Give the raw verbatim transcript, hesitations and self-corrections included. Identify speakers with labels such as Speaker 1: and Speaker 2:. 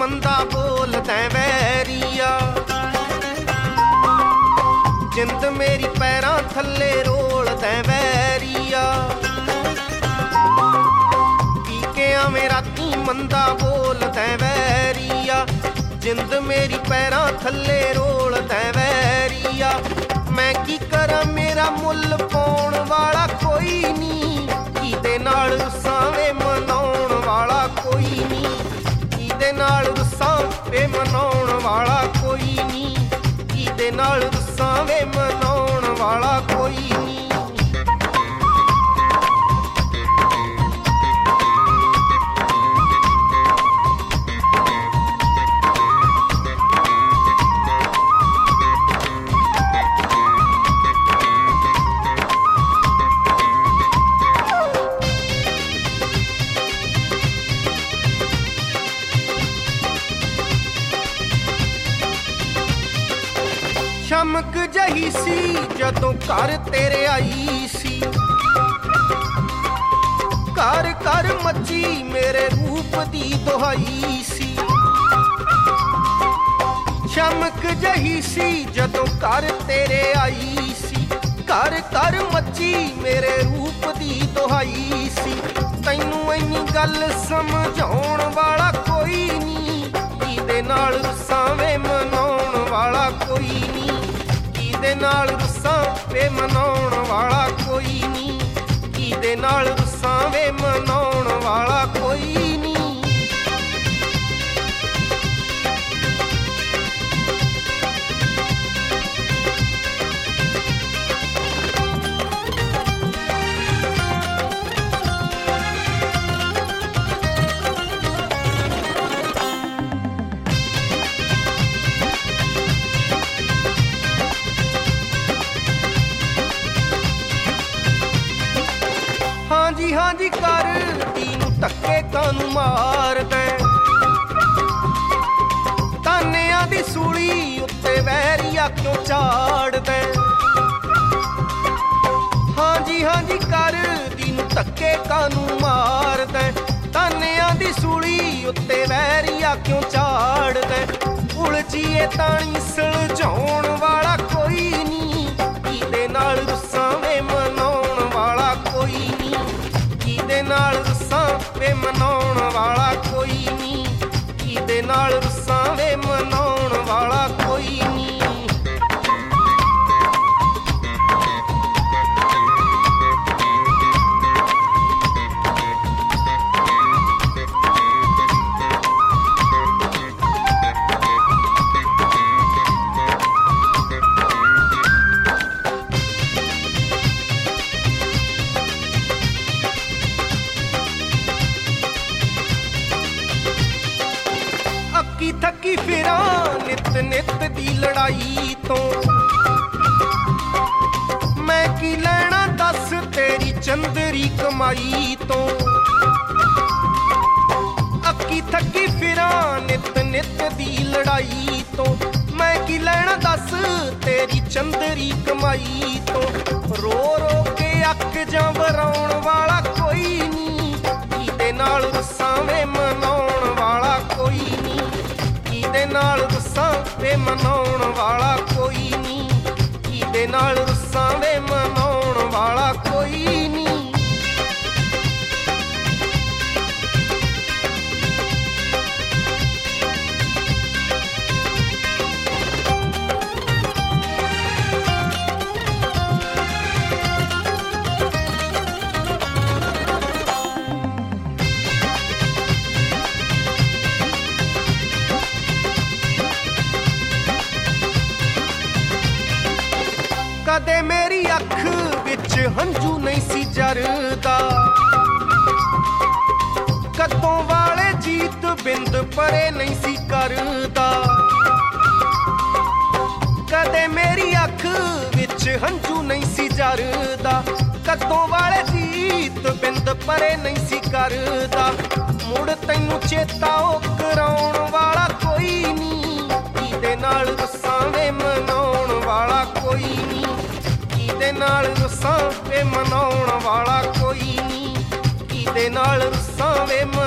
Speaker 1: ਮੰਦਾ ਬੋਲਦਾ ਵੈਰੀਆ। ਜਿੰਦ ਮੇਰੀ ਪੈਰਾਂ ਥੱਲੇ ਰੋਲਦਾ ਵੈਰੀਆ। ਪੀ ਕੇ ਆਵੇਂ ਰਾਤੀ ਮੰਦਾ ਬੋਲਦਾ ਵੈਰੀਆ। ਜਿੰਦ ਮੇਰੀ ਪੈਰਾਂ ਥੱਲੇ ਰੋਲਦਾ ਵੈਰੀਆ। ਮੈਂ ਕੀ ਕਰਾਂ ਮੇਰਾ ਮੁੱਲ ਪਾਉਣ ਵਾਲਾ ਕੋਈ ਨਹੀਂ। ਕਿਹਦੇ ਨਾਲ ਰੁੱਸਾਂ ਵੇ ਮਨਾਉਣ ਵਾਲਾ ਕੋਈ ਨਹੀਂ। ਕਿਹਦੇ ਨਾਲ ਰੁੱਸਾਂ ਵੇ ਮਨਾਉਣ ਵਾਲਾ ਕੋਈ ਨਹੀਂ। ਕਿਹਦੇ ਨਾਲ ਰੁੱਸਾਂ ਵੇ ਮਨਾਉਣ ਵਾਲਾ ਕੋਈ ਨਹੀਂ। ਚਮਕ ਜਹੀ ਸੀ ਜਦੋਂ ਘਰ ਤੇਰੇ ਆਈ ਸੀ। ਘਰ ਘਰ ਮੱਚੀ ਮੇਰੇ ਰੂਪ ਦੀ ਦੁਹਾਈ ਸੀ। ਚਮਕ ਜਹੀ ਸੀ ਜਦੋਂ ਘਰ ਤੇਰੇ ਆਈ ਸੀ। ਘਰ ਘਰ ਮੱਚੀ ਮੇਰੇ ਰੂਪ ਦੀ ਦੁਹਾਈ ਸੀ। ਤੈਨੂੰ ਇੰਨੀ ਗੱਲ ਸਮਝਾਉਣ ਵਾਲਾ ਕੋਈ ਨਹੀਂ। ਕਿਹਦੇ ਨਾਲ ਰੁੱਸਾਂ ਵੇ ਮਨਾਉਣ ਵਾਲਾ ਕੋਈ ਨਹੀਂ। ਕਿਹਦੇ ਨਾਲ ਰੁੱਸਾਂ ਵੇ ਮਨਾਉਣ ਵਾਲਾ ਕੋਈ ਨਹੀਂ। ਕਿਹਦੇ ਨਾਲ ਰੁੱਸਾਂ ਵੇ ਮਨਾਉਣ ਵਾਲਾ ਕੋਈ ਨਹੀਂ। ਹਾਂਜੀ ਹਾਂਜੀ ਕਰਦੀ ਨੂੰ ਧੱਕੇ ਕਾਨੂੰ ਮਾਰਦਾ। ਤਾਨਿਆਂ ਦੀ ਸੂਲੀ ਉੱਤੇ ਵੈਰੀਆ ਕਿਉਂ ਝਾੜਦਾ। ਹਾਂਜੀ ਹਾਂਜੀ ਕਰਦੀ ਨੂੰ ਧੱਕੇ ਕਾਨੂੰ ਮਾਰਦਾ। ਤਾਨਿਆਂ ਦੀ ਸੂਲੀ ਉੱਤੇ ਵੈਰੀਆ ਕਿਉਂ ਝਾੜਦਾ। ਉਲਝੀਏ ਤਾਣੀ ਸੁਲਝਾਉਣ ਵਾਲਾ ਕੋਈ ਨਹੀਂ। ਕਿਹਦੇ ਨਾਲ ਰੁੱਸਾਂ ਵੇ ਮਨਾਉਣ ਵਾਲਾ ਕੋਈ ਨਹੀਂ। ਕਿਹਦੇ ਨਾਲ ਰੁੱਸਾਂ ਵੇ ਮਨਾਉਣ ਵਾਲਾ ਕੋਈ ਨਹੀਂ। ਕਿਹਦੇ ਨਾਲ ਰੁੱਸਾਂ ਵੇ ਮਨਾਉਣ ਵਾਲਾ ਕੋਈ ਨਹੀਂ। ਥੱਕੀ ਫਿਰਾਂ ਨਿਤ ਨਿਤ ਦੀ ਲੜਾਈ ਤੋਂ। ਮੈਂ ਕੀ ਲੈਣਾ ਦੱਸ ਤੇਰੀ ਚੰਦਰੀ ਕਮਾਈ ਤੋਂ। ਅੱਕੀ ਥੱਕੀ ਫਿਰਾਂ ਨਿਤ ਨਿਤ ਦੀ ਲੜਾਈ ਤੋਂ। ਮੈਂ ਕੀ ਲੈਣਾ ਦੱਸ ਤੇਰੀ ਚੰਦਰੀ ਕਮਾਈ ਤੋਂ। ਰੋ ਰੋ ਕੇ ਅੱਕ ਜਾਂ ਵਰਾਉਣ ਵਾਲਾ ਕੋਈ ਨਹੀਂ। ਕਿਹਦੇ ਨਾਲ ਰੁੱਸਾਂ ਵੇ ਮਨਾਉਣ ਵਾਲਾ ਕੋਈ ਨਹੀਂ। ਕਿਹਦੇ ਨਾਲ ਰੁੱਸਾਂ ਵੇ ਮਨਾਉਣ ਵਾਲਾ ਕੋਈ ਨਹੀਂ। ਕਿਹਦੇ ਨਾਲ ਰੁੱਸਾਂ ਵੇ ਮਨਾਉਣ ਵਾਲਾ ਕੋਈ ਨਹੀਂ। ਕਦੇ ਮੇਰੀ ਅੱਖ ਵਿੱਚ ਹੰਝੂ ਨਹੀਂ ਸੀ ਜਰਦਾ। ਕਦੋਂ ਵਾਲੇ ਜੀਤ ਬਿੰਦ ਪਰੇ ਨਹੀਂ ਸੀ ਕਰਦਾ। ਕਦੇ ਮੇਰੀ ਅੱਖ ਵਿੱਚ ਹੰਝੂ ਨਹੀਂ ਸੀ ਜਰਦਾ। ਕਦੋਂ ਵਾਲੇ ਜੀਤ ਬਿੰਦ ਪਰੇ ਨਹੀਂ ਸੀ ਕਰਦਾ। ਮੁੜ ਤੈਨੂੰ ਚੇਤਾ ਉਹ ਕਰਾਉਣ ਵਾਲਾ ਕੋਈ ਨਹੀਂ। ਕਿਹਦੇ ਨਾਲ ਰੁੱਸਾਂ ਵੇ ਮਨਾਉਣ ਵਾਲਾ ਕੋਈ ਨਹੀਂ। ਕਿਹਦੇ ਨਾਲ ਰੁੱਸਾਂ ਵੇ ਮਨਾਉਣ ਵਾਲਾ ਕੋਈ ਨਹੀਂ। ਕਿਹਦੇ ਨਾਲ ਰੁੱਸਾਂ ਵੇ